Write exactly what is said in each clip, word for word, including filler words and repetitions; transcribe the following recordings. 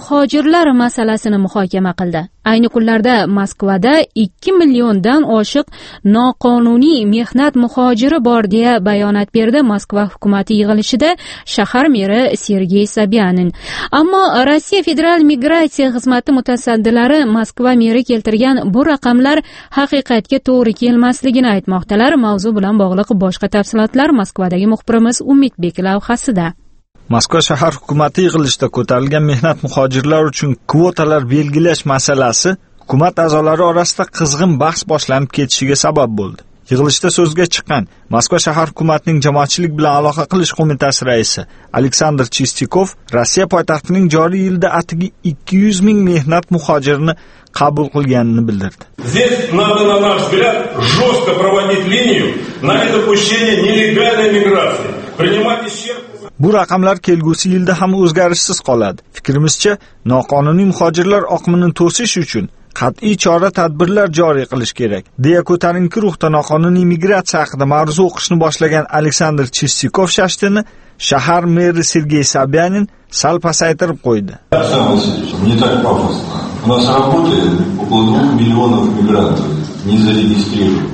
muhojirlar masalasini muhokama qildi. Ayni kunlarda Moskvada ikki milliondan oshiq noqonuniy mehnat muhojiri bor deya bayonot berdi Moskva hukumati yig'ilishida shahar meri Sergey Sobyanin. Ammo Rossiya Federal migratsiya xizmati mutasaddilari Moskva meri keltirgan bu raqamlar haqiqatga to'g'ri kelmasligini aytmoqdalar. Mavzu bilan bog'liq boshqa tafsilotlar Moskvadagi muxbirimiz Umidbek lavhasida. Moskva shahar hukumati yig'ilishida ko'tarilgan mehnat muhojirlar uchun kvotalar belgilash masalasi hukumat a'zolari orasida qizg'in bahs boshlanib ketishiga sabab bo'ldi. Yig'ilishda so'zga chiqqan Moskva shahar hukumatining jamoatchilik bilan aloqa qilish qo'mitasi raisi Aleksandr Chistikov Rossiya poytaxtining joriy yilda atigi ikki yuz ming mehnat muhojirini qabul qilganini bildirdi. Здесь надо, на наш взгляд, жестко проводить линию на недопущение нелегальной миграции. Принимать исчерпывающие Bu raqamlar kelgusi yilda ham o'zgarishsiz qoladi. Fikrimizcha, noqonuniy muhojirlar oqimini to'sish uchun qat'iy chora-tadbirlar joriy qilish kerak, deya ko'tarinki ruhda noqonuniy migratsiya haqida ma'ruza o'qishni boshlagan Aleksandr Chistikov shashtini shahar meri Sergey Sobyanin sal pasaytirib qo'ydi. Не так пафосно. У нас работает около двух миллионов мигрантов, не зарегистрированных.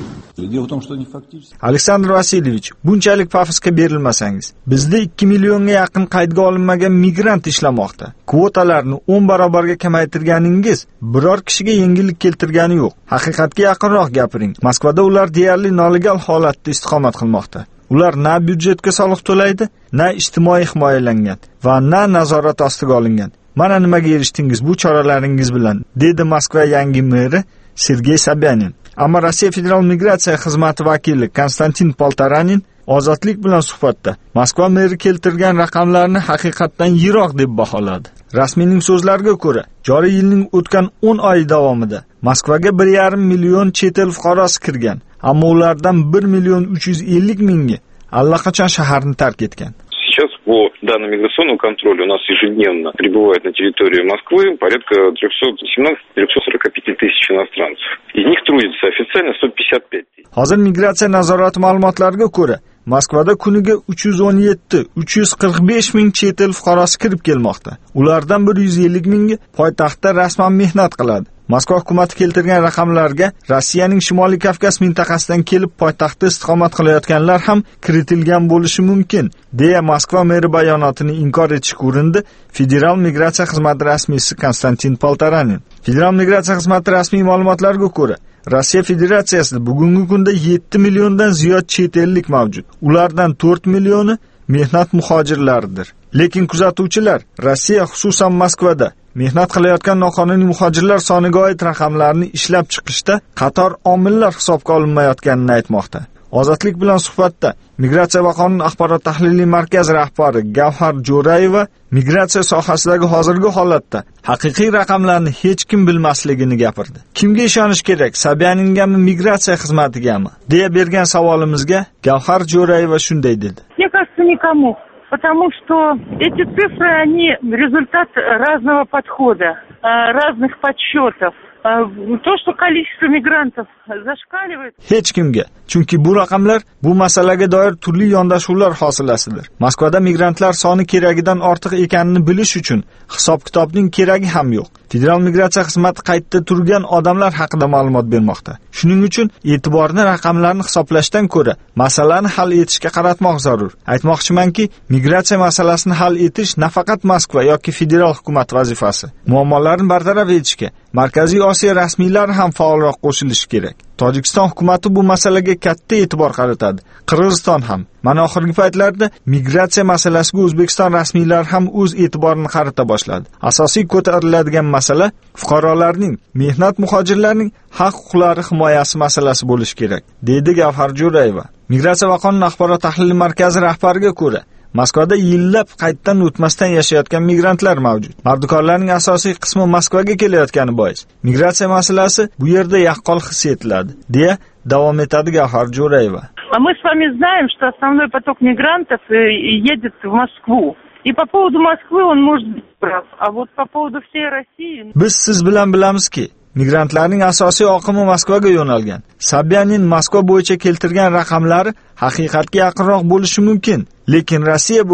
Aleksandr Vasilyevich, bunchalik pafosga berilmasangiz. Bizda ikki millionga yaqin qaydga olinmagan migrant ishlamoqda. Kvotalarni o'n barobarga kamaytirganingiz biror kishiga yengillik keltirgani yo'q. Haqiqatga yaqinroq gapiring. Moskvada ular deyarli nolegal holatda istiqomat qilmoqda. Ular na byudjetga soliq to'laydi, na ijtimoiy himoyalangan va na nazorat ostiga olingan. Mana nimaga erishdingiz bu choralaringiz bilan, dedi Moskva yangi meri Sergey Sobyanin. Ammo Rossiya Federal migratsiya xizmati vakili Konstantin Poltaranin Ozodlik bilan suhbatda Moskva meri keltirgan raqamlarni haqiqatdan yiroq deb baholadi. Rasmiyning so'zlariga ko'ra, joriy yilning o'tgan o'n oy davomida Moskvaga bir yarim million chet el fuqarosi kirgan, ammo ulardan bir million uch yuz ellik mingi allaqachon shaharni tark etgan. Сейчас по данным миграционного контроля у нас ежедневно прибывает на территорию Москвы порядка триста семнадцать - триста сорок пять тысяч иностранцев. Из них трудится официально сто пятьдесят пять тысяч. Hozir migratsiya nazorati ma'lumotlariga ko'ra, Moskvada kuniga uch yuz o'n yetti - uch yuz qirq besh ming chet el fuqarosi kirib kelmoqda. Ulardan bir yuz ellik mingi poytaxtda rasman mehnat qiladi. Moskva hukumati keltirgan raqamlarga Rossiyaning Shimoliy Kavkaz mintaqasidan kelib poytaxtda istiqomat qilayotganlar ham kiritilgan bo'lishi mumkin, deya Moskva meri bayonotini inkor etishga urindi Federal migratsiya xizmati rasmiysi Konstantin Poltaranin. Federal migratsiya xizmati rasmiy ma'lumotlariga ko'ra, Rossiya Federatsiyasida bugungi kunda yetti milliondan ziyod chet ellik mavjud. Ulardan to'rt millioni mehnat muhojirlaridir. Lekin kuzatuvchilar Rossiya, xususan Moskvada mehnat qilayotgan noqonuniy muhojirlar soniga oid raqamlarni ishlab chiqishda qator omillar hisobga olinmayotganini aytmoqda. Ozodlik bilan suhbatda Migratsiya va qonun axborot tahliliy markazi rahbari Gavhar Jo'rayeva migratsiya sohasidagi hozirgi holatda haqiqiy raqamlarni hech kim bilmasligini gapirdi. Kimga ishonish kerak, Sobyaningami, migratsiya xizmatigami, deya bergan savolimizga Gavhar Jo'rayeva shunday dedi. Мне кажется, никому. Потому что эти цифры, они результат разного подхода, разных подсчетов. То, что количество мигрантов зашкаливает. Hech kimga. Chunki bu raqamlar bu masalaga doir turli yondashuvlar hosilasidir. Moskvada migrantlar soni keragidan ortiq ekanini bilish uchun hisob-kitobning keragi ham yo'q. Federal migratsiya xizmati qaytda turgan odamlar haqida ma'lumot bermoqda. Shuning uchun e'tiborni raqamlarni hisoblashdan ko'ra masalani hal etishga qaratmoq zarur. Aytmoqchimanki, migratsiya masalasini hal etish nafaqat Moskva yoki federal hukumat vazifasi. Muammolarni bartaraf etishga Markaziy Osiyo rasmiylari ham faolroq qo'shilishi kerak. Tojikiston hukumati bu masalaga katta e'tibor qaratadi. Qirg'iziston ham. Mana oxirgi paytlarda migratsiya masalasiga O'zbekiston rasmiylari ham o'z e'tiborini qarata boshladi. Asosiy ko'tariladigan masala fuqarolarning, mehnat muhojirlarning haq-huquqlari himoyasi masalasi bo'lishi kerak, deydi Gavhar Jo'rayeva. Migratsiya va qonun axborot tahliliy markazi rahbariga ko'ra, Moskvada yillab qaytdan o'tmasdan yashayotgan migrantlar mavjud. Mardikorlarning asosiy qismi Moskvaga kelayotgani bois migratsiya masalasi bu yerda yaqqol his etiladi, deya davom etadi Gavhar Jo'rayeva. А мы с вами знаем, что основной поток мигрантов едет в Москву. И по поводу Москвы он может быть прав, а вот по поводу всей России... Biz siz bilan bilamizki, migrantlarning asosiy oqimi Moskvaga yo'nalgan. Sobyanin Moskva bo'yicha keltirgan raqamlari haqiqatga yaqinroq bo'lishi mumkin, lekin Rossiya bo'ylab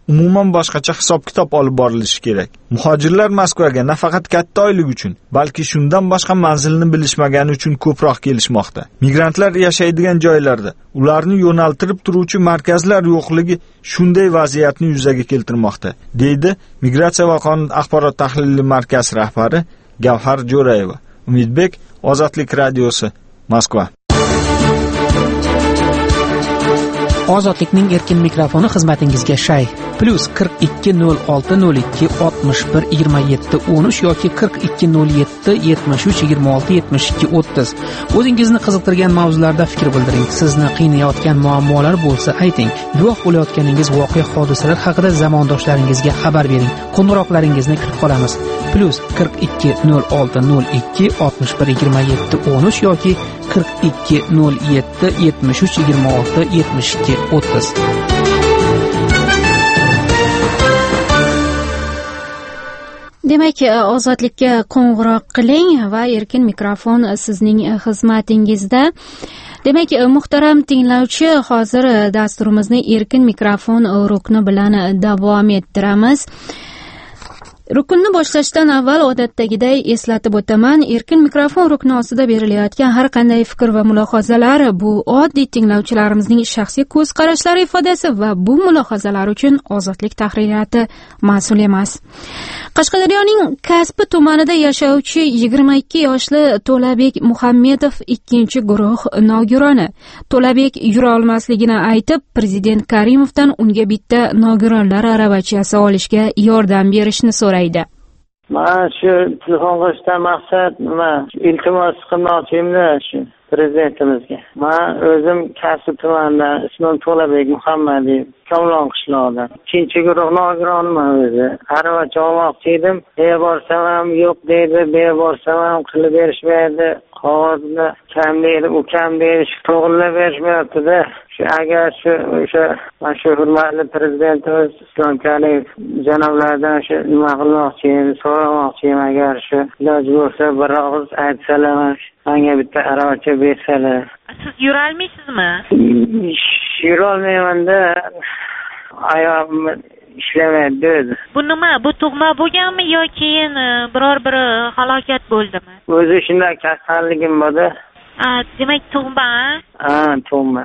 umuman boshqacha hisob-kitob olib borilishi kerak. Muhojirlar Moskvaga nafaqat katta oylik uchun, balki shundan boshqa manzilni bilishmagani uchun ko'proq kelishmoqda. Migrantlar yashaydigan joylarda ularni yo'naltirib turuvchi markazlar yo'qligi shunday vaziyatni yuzaga keltirmoqda, deydi Migratsiya va qonun axborot tahlili markazi rahbari Gavhar Jo'rayeva. Umidbek, Ozodlik radiosi, Moskva. Ozodlikning erkin mikrofoni xizmatingizga shay. Plus qirq ikki nol olti nol ikki oltmish bir yigirma yetti o'n uch yoki qirq ikki nol yetti yetmish uch yigirma olti yetmish ikki o'ttiz. O'zingizni qiziqtirgan mavzularda fikr bildiring. Sizni qiynayotgan muammolar bo'lsa ayting. Guvoh bo'layotganingiz voqea hodisalar haqida zamondoshlaringizga xabar bering. Qo'ng'iroqlaringizni kutib qolamiz. Plus qirq ikki nol olti nol ikki oltmish bir yigirma yetti o'n uch yoki qirq ikki nol yetti yetmish uch yigirma olti yetmish ikki o'ttiz. Demak, ozodlikka qo'ng'iroq qiling va erkin mikrofon sizning xizmatingizda. Demak, muhtaram tinglovchi, hozir dasturimizni erkin mikrofon rukni bilan davom ettiramiz. Rukunni boshlashdan avval odatdagiday eslatib o'taman, erkin mikrofon rukni ostida berilayotgan har qanday fikr va mulohazalar bu oddiy tinglovchilarimizning shaxsiy ko'z qarashlari ifodasi va bu mulohazalar uchun Ozodlik tahririyati mas'ul emas. Qashqadaryoning Kasbi tumanida yashovchi yigirma ikki yoshli To'labek Muhammedov ikkinchi guruh nogironi. To'labek yura olmasligini aytib, Prezident Karimovdan unga bitta nogironlar aravachasi olishga yordam berishni so'raydi. Men shu telefon qilishdan maqsad nima? Iltimos qilmoqchimda shu prezidentimizga. Men o'zim Kasbi tumanidan, ismim To'labek Muhammedov, Komlon qishlog'idan. Ikkinchi guruh nogironman o'zi. Aravacha olmoqchi edim. Nega borsam ham yo'q deydi, nega borsam ham qilib berishmaydi. Qog'ozni kam deydi, u kam deydi, to'g'rilab berishmayapti-da. Shu agar shu o'sha mana shu hurmatli prezidentimiz Islom Karimov janoblaridan shu nima qilmoqchiyim, so'ramoqchiyim, agar shu iloji bo'lsa bir og'iz aytsalar, menga bitta aravacha bersalar. Siz yura olmaysizmi? Yura olmayman-da. Oyog'im ishlamaydi o'zi. Bu nima? Bu tug'ma bo'lganmi yoki keyin biror bir halokat bo'ldimi? O'zi shunday kasalligim bor-da. Ha, demak tug'ma? Ha, tug'ma.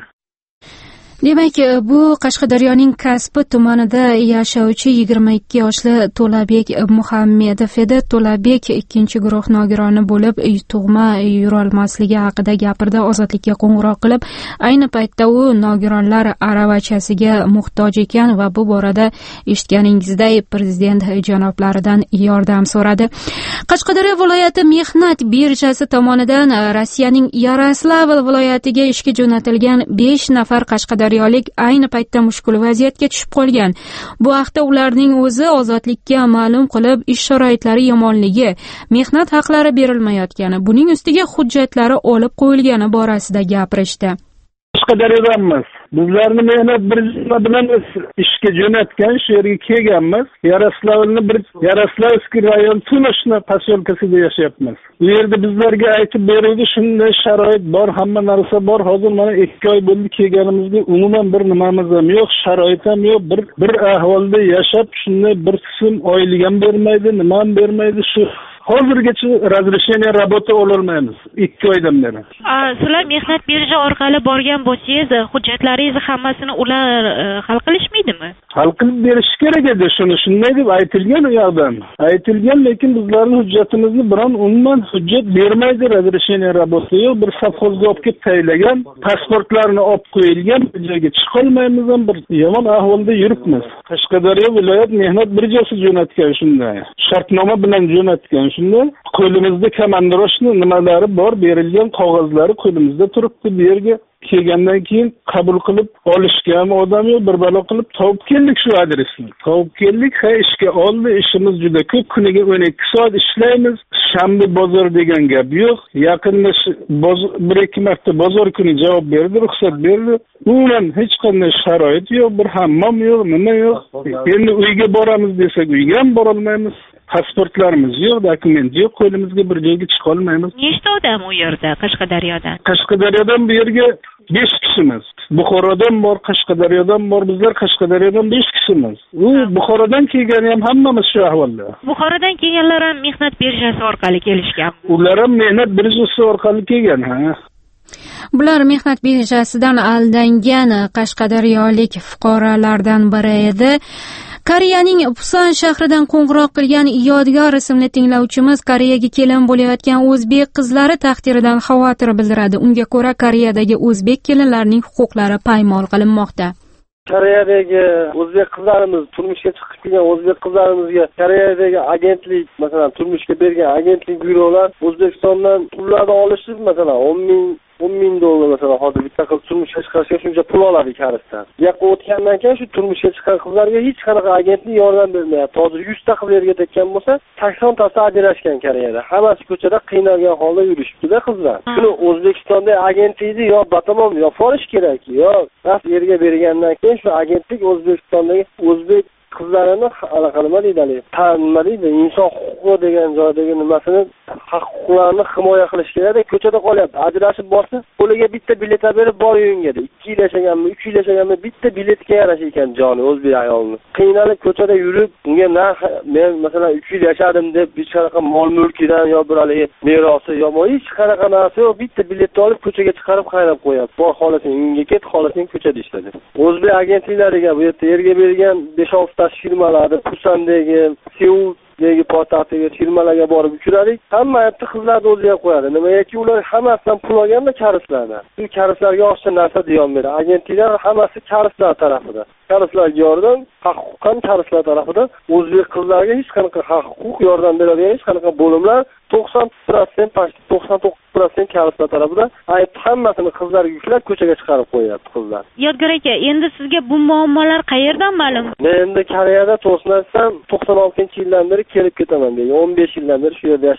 Demak, bu Qashqadaryoning Kasbi tumanida yashovchi yigirma ikki yoshli To'labek Muhammedov edi. To'labek ikkinchi guruh nogironi bo'lib, tug'ma yura olmasligi haqida gapirdi. Ozodlikka qo'ng'iroq qilib, ayni paytda u nogironlar aravachasiga muhtoj ekan va bu borada eshitganingizday prezident janoblaridan yordam so'radi. Qashqadaryo viloyati mehnat birjasi tomonidan Rossiyaning Yaroslavl viloyatiga ishga jo'natilgan besh nafar Qashqadaryo Qashqadaryolik ayni paytda mushkul vaziyatga tushib qolgan. Bu haqda ularning o'zi Ozodlikka ma'lum qilib, ish sharoitlari yomonligi, mehnat haqlari berilmayotgani, buning ustiga hujjatlari olib qo'yilgani borasida gapirishdi. Qashqadaryodanmiz. Bizlarni mehnat birjasi bilan ishga jo'natgan, shu yerga kelganmiz. Yaroslavlni bir Yaroslavskiy rayon Tunishni posyolkasida yashayapmiz. Bu yerda bizlarga aytib berildi, shunday sharoit bor, hamma narsa bor. Hozir mana ikki oy bo'ldi kelganimizga, umuman bir nimamiz ham yo'q, sharoit ham yo'q. Bir bir ahvolda yashab, shunday bir qism oylik ham bermaydi, nima ham bermaydi. Shu hozirgacha razрешение работы ololmaymiz ikki oydan beri. Sizlar mehnat birja orqali borgan bo'lsangiz, hujjatlaringizni hammasini ular hal qilishmaydimi? Hal qilib berish kerak edi, shuni shunday deb aytilgan u yoqdan. Aytilgan, lekin bizlarning hujjatimizni biron umuman hujjat bermaydi, razрешение работы yo'q. Bir savxozga olib kelib taylagan, pasportlarni olib qo'yilgan, bu yerga chiqolmaymiz ham, bir yomon ahvolda yuribmiz. Qashqadaryo viloyat mehnat birjasi jo'natgan shunday. Shartnoma bilan jo'natgan. Shunda qo'limizda komandiroshni nimalari bor, berilgan qog'ozlari qo'limizda turibdi. Bu yerga kelgandan keyin qabul qilib olishgan odam yo'q, bir balo qilib topib keldik shu adresni. Topib keldik, ha ishga oldi, ishimiz juda ko'p, kuniga o'n ikki soat ishlaymiz. Shanba bozor degan gap yo'q. Yaqinda bir ikki marta bozor kuni javob berdi, ruxsat berdi. Umuman hech qanday sharoit yo'q, bir hammom yo'q, nima yo'q. Endi uyga boramiz desak, uyga ham bora olmaymiz. Pasportlarimiz yo'q, dokument yo'q, qo'limizga bir joyga chiqa olmaymiz. Nechta odam u yerda Qashqadaryodan? Qashqadaryodan bu yerga besh kishimiz. Buxorodan bor, Qashqadaryodan bor, bizlar Qashqadaryodan besh kishimiz. U Buxorodan kelgani ham hammamiz shu ahvolda. Buxorodan kelganlar ham mehnat birjasi orqali kelishgan. Ular ham mehnat birjasi orqali kelgan, ha. Bular mehnat birjasidan aldangan qashqadaryolik fuqarolardan biri edi. Koreyaning Pusan shahridan qo'ng'iroq qilgan Yodgor ismli tinglovchimiz Koreyaga kelin bo'layotgan o'zbek qizlari taqdiridan xavotir bildiradi. Unga ko'ra, Koreyadagi o'zbek kelinlarining huquqlari paymol qilinmoqda. Koreyadagi o'zbek qizlarimiz, turmushga chiqib kelgan o'zbek qizlarimizga Koreyadagi agentlik, masalan, turmushga bergan agentlik byurolar O'zbekistondan pullarni olishib, masalan, o'n ming o'n ming dollar masalan hozir bitta qiz turmushga chiqarishga shuncha pul oladi karisdan. Bu yoqqa o'tgandan keyin shu turmushga chiqqan qizlarga hech qanaqa agentlik yordam bermayapti. Hozir yuz ta qizlar yerga tekkan bo'lsa, sakson tasi ajrashgan Koreyada. Hammasi ko'chada qiynalgan holda yurishibdi-da qizlar. Shuni O'zbekistonda agentlikni yo batamom yo forish kerak, yo ras yerga bergandan keyin shu agentlik O'zbekistondagi o'zbek qizlarini anaqa nima deydi, nima deydi, inson huquqi degan joydagi nimasini, huquqlarini himoya qilish kerak. Ko'chada qolyapti, ajrashib borsa, qo'liga bitta bilet berib bor uyingga deydi. ikki yil yashaganmi, uch yil yashaganmi, bitta biletga yarasha ekan joni o'zbek ayolni. Qiynalib ko'chada yurib, unga na men masalan uch yil yashadim deb hech qanaqa mol mulkidan yo bir hali merosi yo hech qanaqa narsa yo'q, bitta biletni olib ko'chaga chiqarib qayrab qo'yapti. Bor xolasang uyingga ket, xolasang ko'chada ishladi. O'zbek agentliklariga bu yerda yerga bergan besh olti firmalarni Pusandagi, Seuldagi poytaxtdagi firmalarga borib uchradik. Hamma yerda qizlarni o'ziga qo'yadi. Nimaga? Ular hammasidan pul olganda karislardan. Shu karislarga oshcha narsa diyon beradi. Agentliklar hammasi karislar tarafida. Karislarga yordam, huquqan karislar tarafida o'zbek qizlarga hech qanaqa huquq yordam beradigan hech qanaqa bo'limlar to'qson foiz to'qson to'qqiz foiz karislar tarafida ayb hammasini qizlarga yuklab ko'chaga chiqarib qo'yapti qizlar. Yodgor aka, endi sizga bu muammolar qayerdan ma'lum? Men endi Koreyada to'g'risini aytsam, to'qson oltinchi yildan beri kelib ketaman deydi. o'n besh yildan beri shu yerda